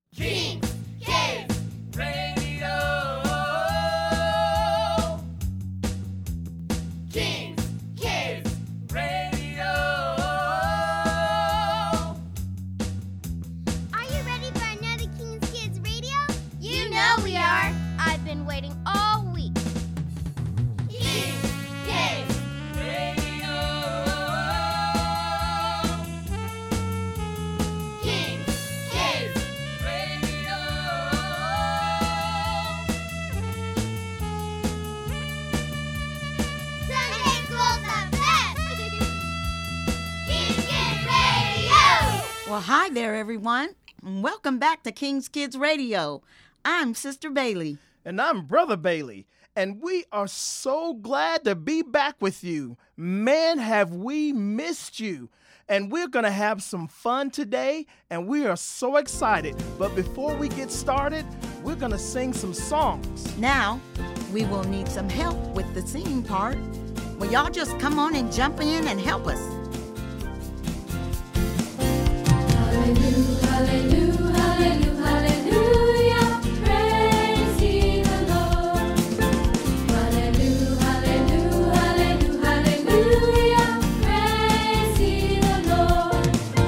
Kings Kids Radio. Kings Kids Radio. Are you ready for another Kings Kids Radio? You know we are. I've been waiting all week. Kings Kids Radio. Kings Kids Radio. Sunday school's the best! Kings Kids Radio! Well, hi there, everyone, and welcome back to King's Kids Radio. I'm Sister Bailey. And I'm Brother Bailey, and we are so glad to be back with you. Man, have we missed you. And we're going to have some fun today, and we are so excited. But before we get started, we're going to sing some songs. Now, we will need some help with the singing part. Well, y'all just come on and jump in and help us. Hallelujah, hallelujah, hallelujah, hallelujah. Praise ye the Lord. Hallelujah, hallelujah, hallelujah, hallelujah. Praise ye the Lord.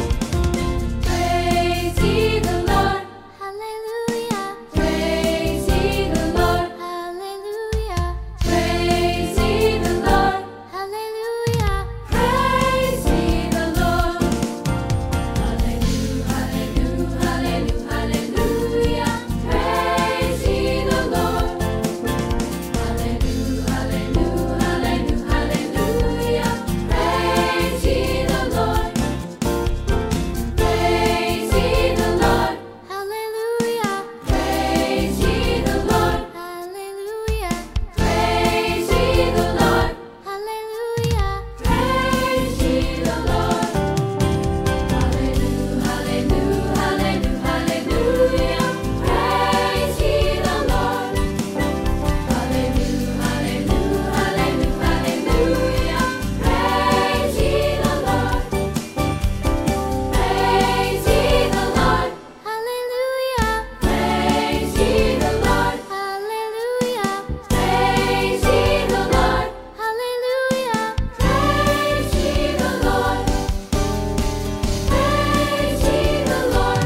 Praise ye the Lord. Hallelujah! Praise ye the Lord. Hallelujah! Praise ye the Lord. Hallelujah! Praise ye the Lord. Hallelujah, hallelujah, hallelujah, hallelujah. Praise ye the Lord. Hallelujah, hallelujah, hallelujah, hallelujah. Praise ye the Lord. Praise ye the Lord. Hallelujah! Praise ye the Lord. Hallelujah! Praise ye the Lord. Hallelujah! Praise ye the Lord. Hallelujah, hallelujah, hallelujah, hallelujah. Praise ye the Lord. Hallelujah, hallelujah, hallelujah, hallelujah. Praise ye the Lord. Praise ye the Lord. Hallelujah! Praise ye the Lord. Hallelujah! Praise ye the Lord. Hallelujah! Praise ye the Lord. Praise ye the Lord.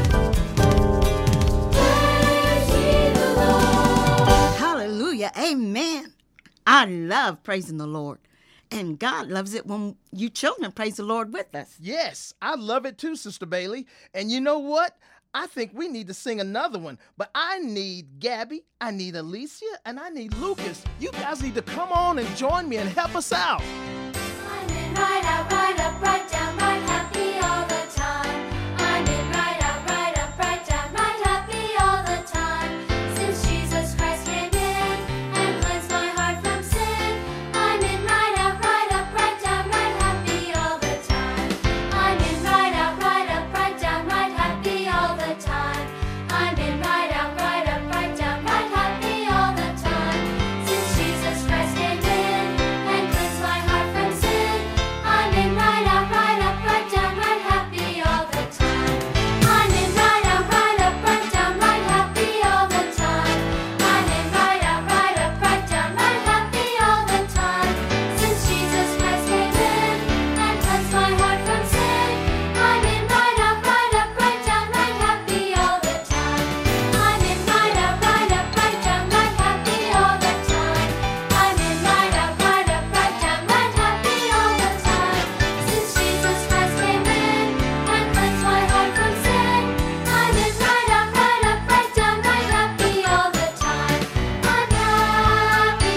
Praise ye the Lord. Hallelujah. Amen. I love praising the Lord. And God loves it when you children praise the Lord with us. Yes, I love it too, Sister Bailey. And you know what? I think we need to sing another one. But I need Gabby, I need Alicia, and I need Lucas. You guys need to come on and join me and help us out. I'm in right out, right up, right down, right happy all the time. I'm in right out, right down, right happy all the time. Since Jesus Christ came in and cleansed my heart from sin, I'm in right out, right down, right happy all the time. I'm in right out, right down, right happy all the time. I'm in right out, right down, right happy all the time. Since Jesus Christ came in and cleansed my heart from sin, I'm in right out, right down, right happy all the time. I'm in right out, right down, right happy all the time. I'm in right out, right down, right happy all the time. Since Jesus Christ came in and cleansed my heart from sin, I'm in right out, right down, right happy all the time. I'm in right out, right down, right happy all the time. I'm in right out, right down, right happy all the time. Since Jesus Christ came in and cleansed my heart from sin, I'm in right out, right down, right happy all the time. I'm happy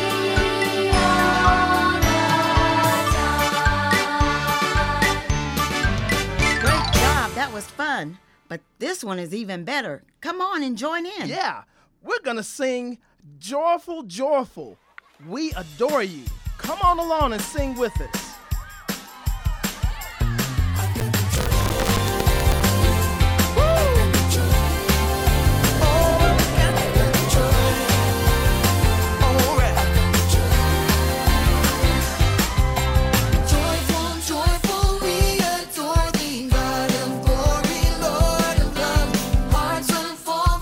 all the time. Great job. That was fun. But this one is even better. Come on and join in. Yeah, we're going to sing Joyful, Joyful. We adore you. Come on along and sing with us. Joyful, joyful, we adore thee, God of glory, Lord of love. Hearts unfold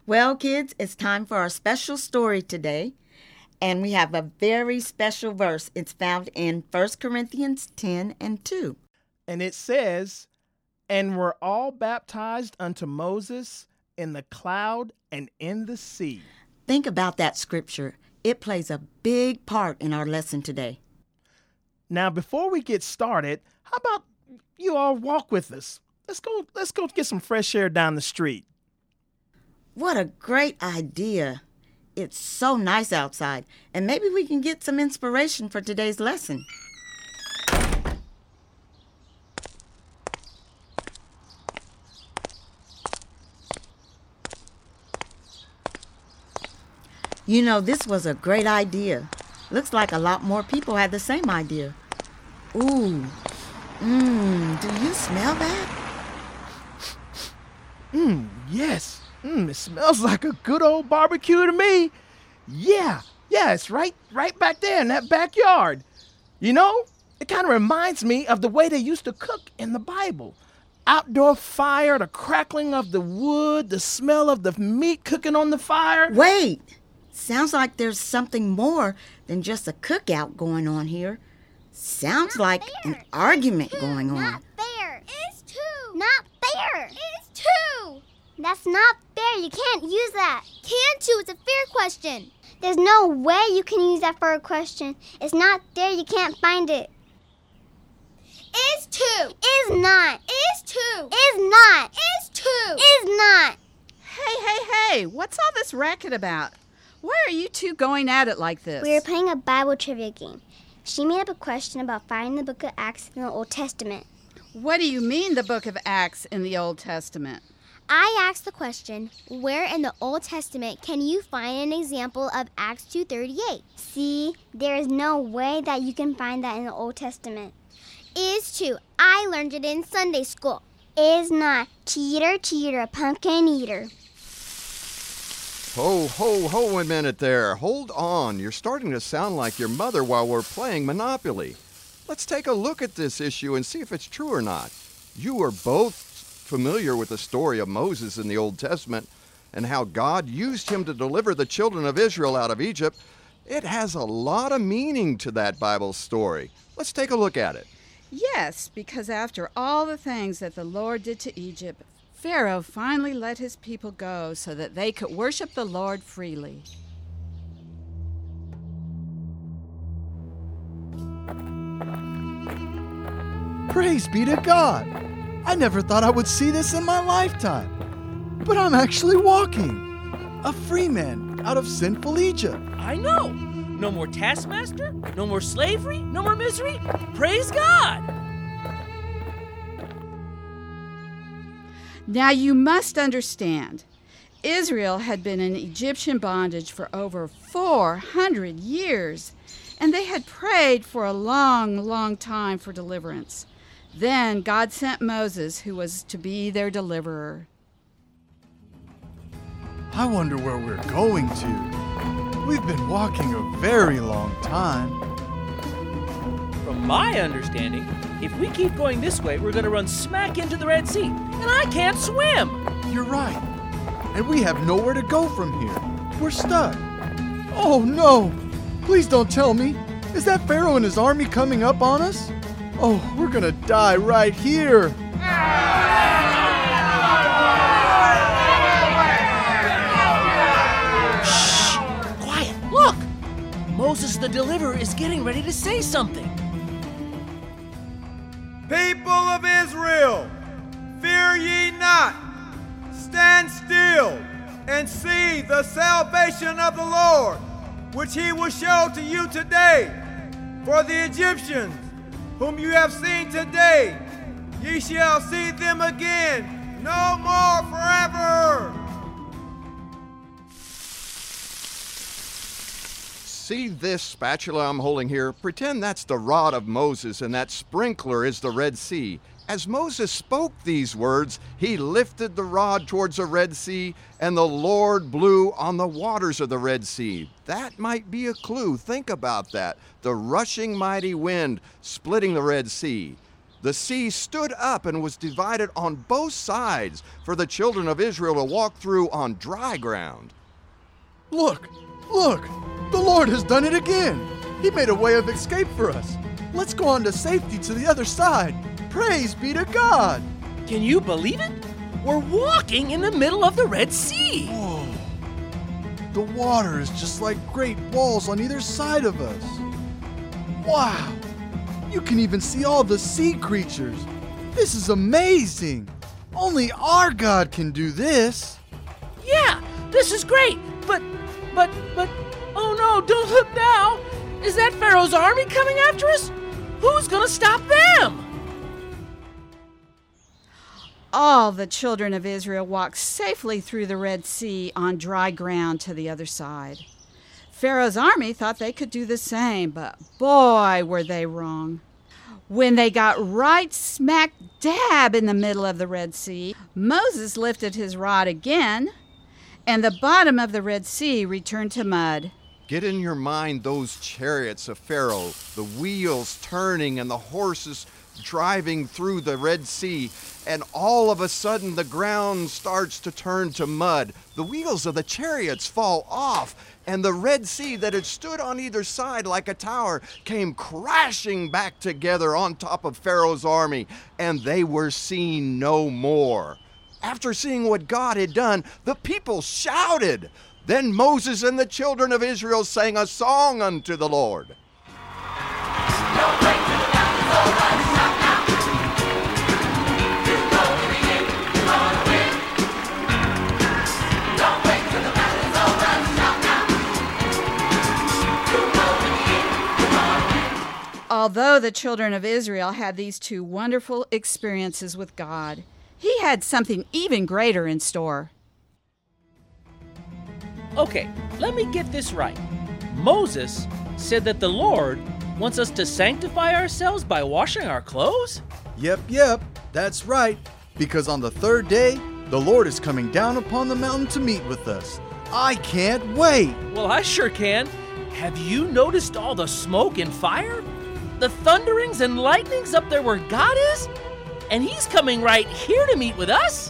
Well, kids, it's time for our special story today. And we have a very special verse. It's found in 1 Corinthians 10:2. And it says, "And were all baptized unto Moses in the cloud and in the sea." Think about that scripture. It plays a big part in our lesson today. Now, before we get started, how about you all walk with us? Let's go get some fresh air down the street. What a great idea. It's so nice outside, and maybe we can get some inspiration for today's lesson. You know, this was a great idea. Looks like a lot more people had the same idea. Ooh, do you smell that? Yes. It smells like a good old barbecue to me. Yeah, it's right back there in that backyard. You know, it kind of reminds me of the way they used to cook in the Bible. Outdoor fire, the crackling of the wood, the smell of the meat cooking on the fire. Wait, sounds like there's something more than just a cookout going on here. Sounds like an argument going on. Not fair. Is two. Not fair. Is two. That's not fair. You can't use that. Can two. It's a fair question. There's no way you can use that for a question. It's not there. You can't find it. Is two. Is not. Is two. Is not. Is two. Is not. Hey, what's all this racket about? Why are you two going at it like this? We were playing a Bible trivia game. She made up a question about finding the book of Acts in the Old Testament. What do you mean, the book of Acts in the Old Testament? I asked the question, where in the Old Testament can you find an example of Acts 2:38? See, there is no way that you can find that in the Old Testament. Is two. I learned it in Sunday school. Is not. Cheater, pumpkin eater. Ho, a minute there. Hold on. You're starting to sound like your mother while we're playing Monopoly. Let's take a look at this issue and see if it's true or not. You are both familiar with the story of Moses in the Old Testament and how God used him to deliver the children of Israel out of Egypt. It has a lot of meaning to that Bible story. Let's take a look at it. Yes, because after all the things that the Lord did to Egypt, Pharaoh finally let his people go so that they could worship the Lord freely. Praise be to God! I never thought I would see this in my lifetime. But I'm actually walking. A free man out of sinful Egypt. I know. No more taskmaster, no more slavery, no more misery. Praise God! Now you must understand, Israel had been in Egyptian bondage for over 400 years, and they had prayed for a long time for deliverance. Then God sent Moses, who was to be their deliverer. I wonder where we're going to. We've been walking a very long time. From my understanding, if we keep going this way, we're going to run smack into the Red Sea, and I can't swim. You're right. And we have nowhere to go from here. We're stuck. Oh no! Please don't tell me. Is that Pharaoh and his army coming up on us? Oh, we're gonna die right here. Shh! Quiet! Look! Moses the deliverer is getting ready to say something. People of Israel, fear ye not. Stand still and see the salvation of the Lord, which he will show to you today. For the Egyptians, whom you have seen today, ye shall see them again, no more forever. See this spatula I'm holding here? Pretend that's the rod of Moses and that sprinkler is the Red Sea. As Moses spoke these words, he lifted the rod towards the Red Sea, and the Lord blew on the waters of the Red Sea. That might be a clue. Think about that. The rushing mighty wind splitting the Red Sea. The sea stood up and was divided on both sides for the children of Israel to walk through on dry ground. Look! Look! The Lord has done it again! He made a way of escape for us. Let's go on to safety to the other side. Praise be to God! Can you believe it? We're walking in the middle of the Red Sea. Whoa! The water is just like great walls on either side of us. Wow! You can even see all the sea creatures. This is amazing! Only our God can do this. Yeah, this is great. But, oh no, don't look now. Is that Pharaoh's army coming after us? Who's gonna stop them? All the children of Israel walked safely through the Red Sea on dry ground to the other side. Pharaoh's army thought they could do the same, but boy, were they wrong. When they got right smack dab in the middle of the Red Sea, Moses lifted his rod again, and the bottom of the Red Sea returned to mud. Get in your mind those chariots of Pharaoh, the wheels turning and the horses driving through the Red Sea, and all of a sudden the ground starts to turn to mud. The wheels of the chariots fall off, and the Red Sea that had stood on either side like a tower came crashing back together on top of Pharaoh's army, and they were seen no more. After seeing what God had done, the people shouted. Then Moses and the children of Israel sang a song unto the Lord. Although the children of Israel had these two wonderful experiences with God, He had something even greater in store. Okay, let me get this right. Moses said that the Lord wants us to sanctify ourselves by washing our clothes? Yep, that's right. Because on the third day, the Lord is coming down upon the mountain to meet with us. I can't wait. Well, I sure can. Have you noticed all the smoke and fire? The thunderings and lightnings up there where God is? And He's coming right here to meet with us?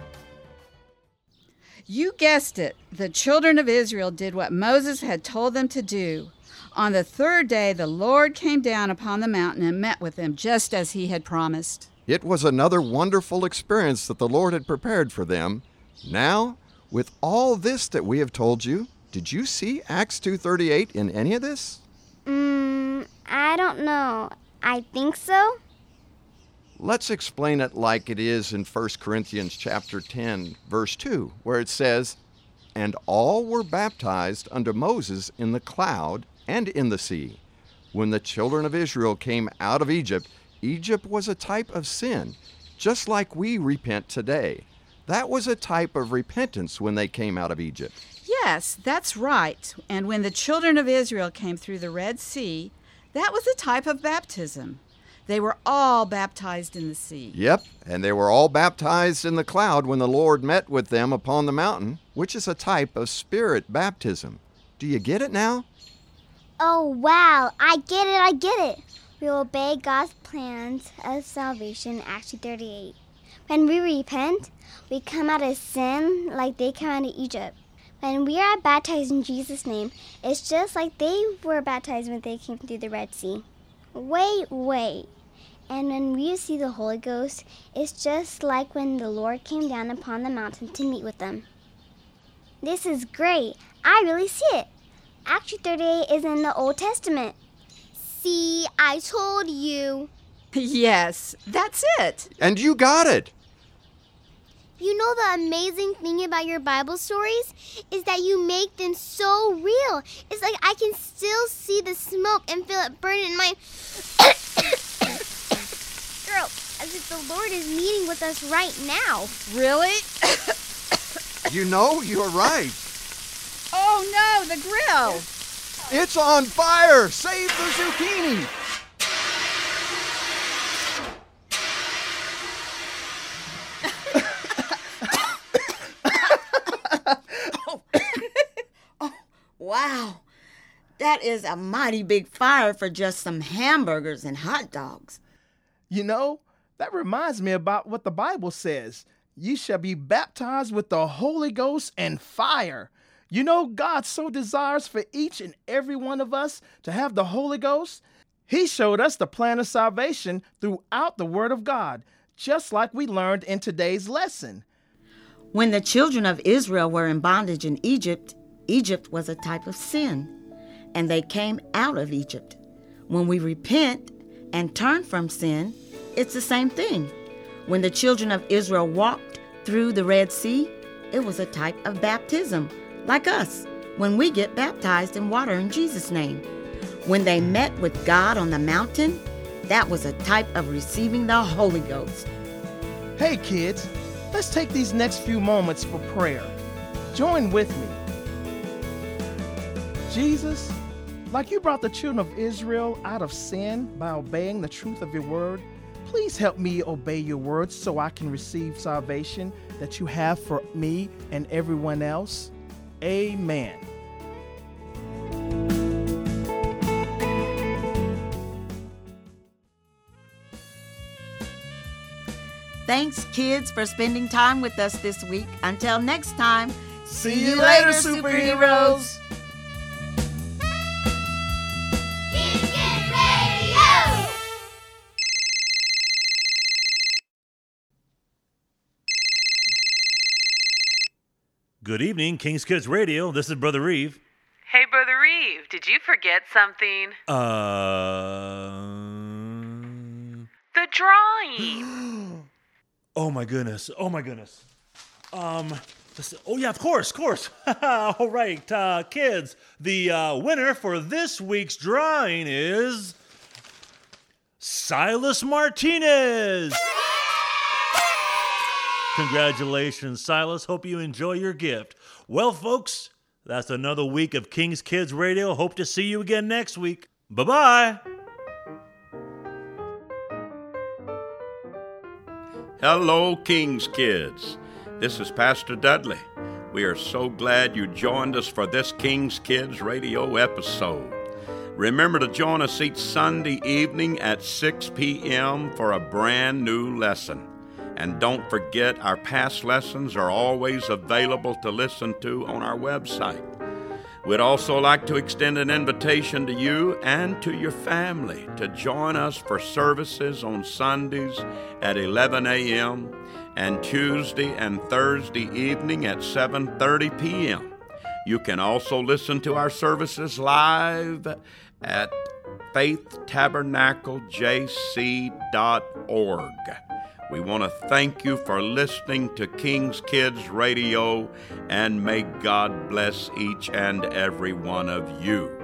You guessed it. The children of Israel did what Moses had told them to do. On the third day, the Lord came down upon the mountain and met with them just as He had promised. It was another wonderful experience that the Lord had prepared for them. Now, with all this that we have told you, did you see Acts 2:38 in any of this? I don't know. I think so. Let's explain it like it is in 1 Corinthians chapter 10, verse 2, where it says, "And all were baptized unto Moses in the cloud and in the sea. When the children of Israel came out of Egypt, Egypt was a type of sin, just like we repent today." That was a type of repentance when they came out of Egypt. Yes, that's right. And when the children of Israel came through the Red Sea, that was a type of baptism. They were all baptized in the sea. Yep, and they were all baptized in the cloud when the Lord met with them upon the mountain, which is a type of spirit baptism. Do you get it now? Oh, wow. I get it. We obey God's plans of salvation, Acts 2:38. When we repent, we come out of sin like they came out of Egypt. When we are baptized in Jesus' name, it's just like they were baptized when they came through the Red Sea. Wait. And when we see the Holy Ghost, it's just like when the Lord came down upon the mountain to meet with them. This is great. I really see it. Acts 2:38 is in the Old Testament. See, I told you. Yes, that's it. And you got it. You know the amazing thing about your Bible stories is that you make them so real. It's like I can still see the smoke and feel it burn in my throat, as if the Lord is meeting with us right now. Really? You know, you're right. Oh no, the grill! It's on fire! Save the zucchini! Wow, that is a mighty big fire for just some hamburgers and hot dogs. You know, That reminds me about what the Bible says. Ye shall be baptized with the Holy Ghost and fire. You know, God so desires for each and every one of us to have the Holy Ghost. He showed us the plan of salvation throughout the Word of God, just like we learned in today's lesson. When the children of Israel were in bondage in Egypt, Egypt was a type of sin, and they came out of Egypt. When we repent and turn from sin, it's the same thing. When the children of Israel walked through the Red Sea, it was a type of baptism, like us, when we get baptized in water in Jesus' name. When they met with God on the mountain, that was a type of receiving the Holy Ghost. Hey kids, let's take these next few moments for prayer. Join with me. Jesus, like you brought the children of Israel out of sin by obeying the truth of your word, please help me obey your words so I can receive salvation that you have for me and everyone else. Amen. Thanks, kids, for spending time with us this week. Until next time, See you later, superheroes. King's Kids Radio! Good evening, King's Kids Radio. This is Brother Reeve. Hey, Brother Reeve, did you forget something? The drawing. Oh my goodness. Oh yeah, of course. All right, kids. The winner for this week's drawing is Silas Martinez. Congratulations, Silas. Hope you enjoy your gift. Well, folks, that's another week of King's Kids Radio. Hope to see you again next week. Bye-bye. Hello, King's Kids. This is Pastor Dudley. We are so glad you joined us for this King's Kids Radio episode. Remember to join us each Sunday evening at 6 p.m. for a brand new lesson. And don't forget, our past lessons are always available to listen to on our website. We'd also like to extend an invitation to you and to your family to join us for services on Sundays at 11 a.m. and Tuesday and Thursday evening at 7:30 p.m. You can also listen to our services live at faithtabernaclejc.org. We want to thank you for listening to King's Kids Radio, and may God bless each and every one of you.